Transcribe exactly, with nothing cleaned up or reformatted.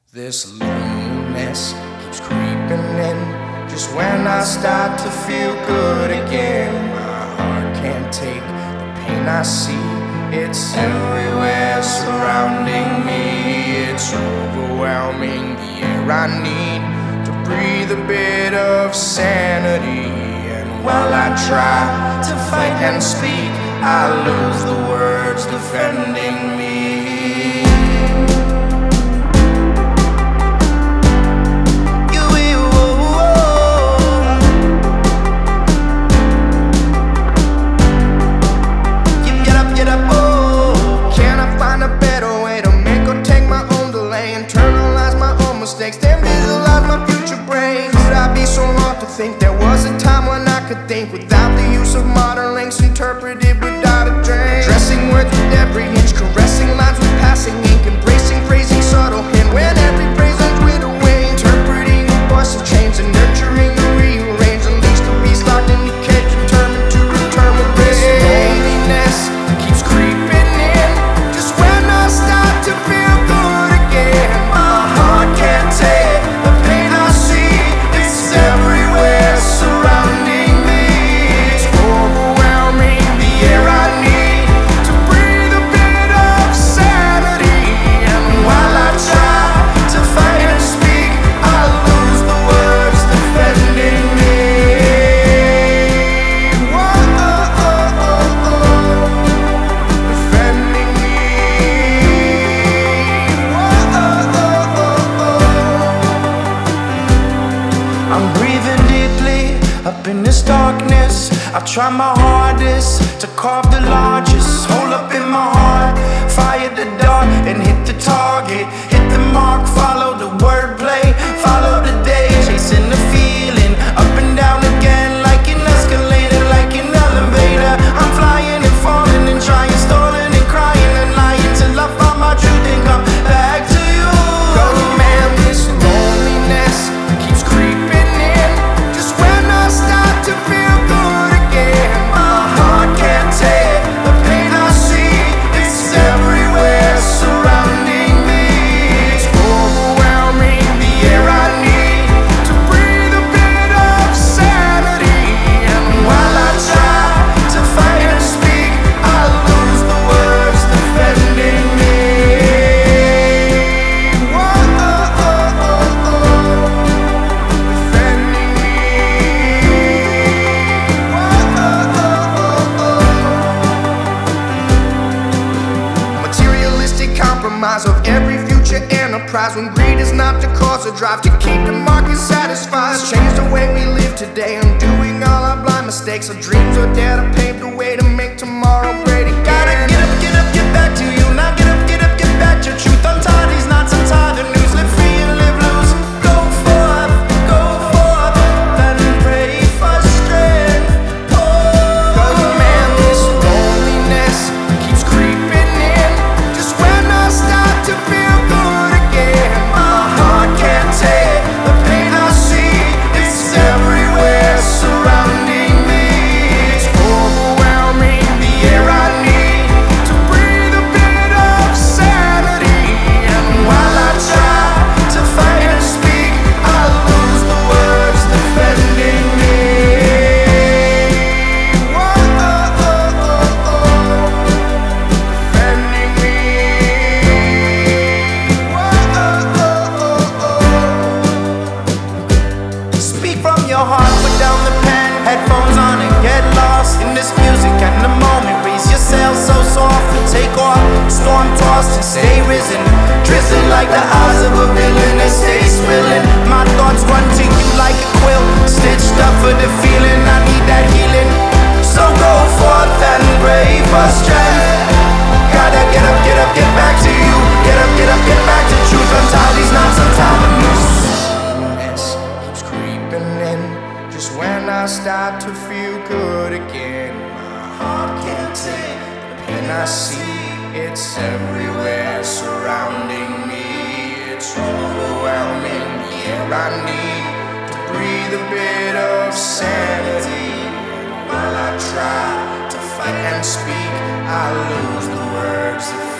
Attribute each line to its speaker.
Speaker 1: This loneliness keeps creeping in. Just when I start to feel good again, my heart can't take the pain I see. It's everywhere surrounding me. It's overwhelming, the air I need to breathe a bit of sanity. And while I try to fight and speak, I lose the words defending me. Then visualize my future brain. Could I be so wrong to think there was a time when I could think without the use of modern links, interpreted without a drain? Dressing words with every inch, caressing lines with passing ink, embracing, praising subtle hint when every praise ends with a wing. Interpreting a voice of change and nurturing a rearrange. Unleash the beast locked in the cage, determined to return with this loneliness keeps creeping in. Just when I start to feel good again, my heart can't take the pain I see. It's everywhere surrounding me. It's overwhelming, the air I need to breathe a bit of sanity. And while I try to fight and speak, I lose the words defending me. Whoa, oh, oh, oh, oh. Defending me. Whoa, oh, oh, oh, oh. I'm breathing deeply up in this darkness. I try my hardest to carve the largest hole up in my heart. Fire the dart and hit the target. Hit the mark, follow the wordplay, follow the day, chasing the feeling up and down again like an escalator, like an elevator. I'm flying and falling and trying, stalling and crying and lying till I find my truth and come back to you. Oh man, this loneliness keeps creeping in. Just when I start to feel good again, my heart can't take the pain I see. It's everywhere surrounding me. It's overwhelming, the air I need to breathe a bit of sanity. And while I try to fight and speak, I lose the words defending me. Whoa, oh, oh, oh, oh. Defending me. Whoa, oh, oh, oh, oh. Materialistic compromise of every future enterprise, when greed is not the cause of drive to keep the market satisfied. It's changed the way we live today, undoing all our blind mistakes. Our dreams are there to pave the way to make tomorrow great again. Gotta get up, get up, get back to you. Now get up, get up, get back to truth. I'm tired of these knots, I'm tired of news. Live free and live loose. Go forth, go forth, and pray for strength. Oh, 'cause man, this loneliness keeps creeping in. Just when I start to feel good again, my heart can't take the pain I see. It's everywhere surrounding me. It's overwhelming, the air I need to breathe a bit of sanity. And while I try to fight and speak, I lose the words defending me. Whoa, oh, oh, oh, oh. Defending me. Whoa, oh, oh, oh, oh. Speak from your heart, put down the pen, headphones on and get lost in this music and the moment. Raise your sails so soft and take off, storm tossed and stay risen. Drizzle like the eyes of a villain and stay swilling. My thoughts run to you like a quill, stitched up for the feeling. I need that healing, so go forth and pray for strength. Gotta get up, get up, get back to you. Get up, get up, get back to truth. Untie these knots, untie the noose. Loneliness keeps creeping in. Just when I start to feel good again, my heart can't take the pain I see. It's everywhere surrounding me. It's overwhelming, the air I need to breathe a bit of sanity. While I try to fight and speak, I lose the words that